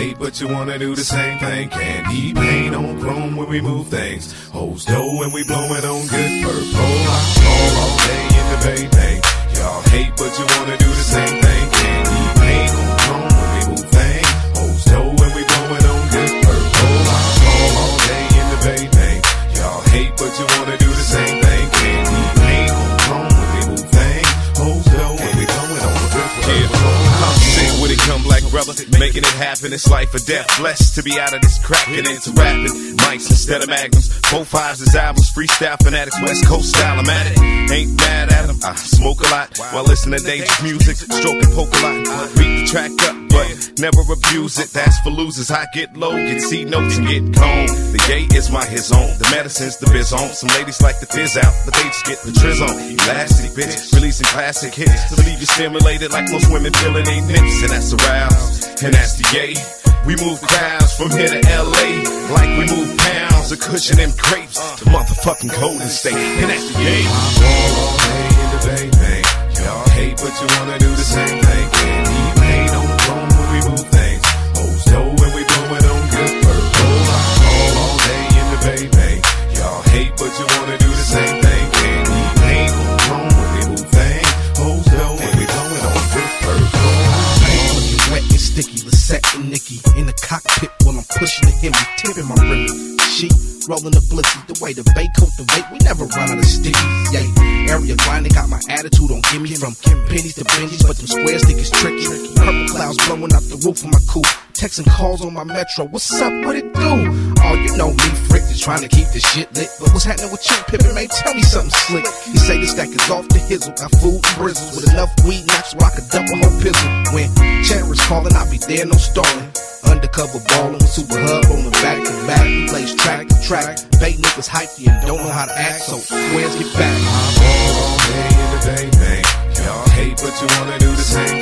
hate, but you wanna do the same thing. Candy paint on chrome when we move things. Hoes dough and we blow it on good purple. All day in the baby. Y'all hate, but you wanna do the same thing. Candy paint on chrome when we move things. Hoes dough and we blow it on good purple. All day in the baby. Y'all hate, but you wanna do the same thing. Candy paint on chrome when we move things. Hoes dough and we blow it on good purple. With it come like brother, making it happen, it's life or death. Blessed to be out of this crap and into rapping. Mics instead of magnums, 4-5s is albums, freestyle fanatics, West Coast style, I'm at it. Ain't mad at them, I smoke a lot while listening to dangerous music, stroking poke a lot. Beat the track up, but never abuse it. That's for losers. I get low, get C notes and get gone. The gay is my his own, the medicine's the biz on. Some ladies like to fizz out, but they just get the trizz on. Elastic bitch, releasing classic hits to leave you stimulated like most women feeling they nips. And that's aroused, and that's the yay. We move crowds from here to LA like we move pounds of cushion and grapes. The motherfucking Golden State, and that's the yay. All day in the baby. Y'all hate, but you wanna do the same thing. Candy paint on the chrome when we move things. Hoes dough when we blow it on good purple. All day in the baby. Y'all hate, but you wanna do the same thing. Candy paint on the chrome when we move things. Hoes dough when we blow it on good purple. Wet and sticky, Lisette and Nikki in the cockpit while I'm pushing the Hemi, tipping my rim. She rolling the blissy, the way the bay coat the weight, we never run out of stickies. Yeah, area grinding, got my attitude on gimme from pennies to bennies, but them squares think it's tricky. Purple clouds blowing out the roof of my coupe, texting calls on my metro. What's up? What it do? Oh, you know me, Frick, just trying to keep this shit lit. But what's happening with you, Pippin? Man, tell me something slick. He say the stack is off the hizzle, got food and brizzles with enough weed knocks where I could dump a whole pizzle. When Cherry's calling, I'll be there, no stalling. Undercover ballin' with Super Hub on the back to back. We plays track to track. Bait niggas hypey and don't know how to act, so squares get back. All day in the baby. Y'all hate, but you wanna do the same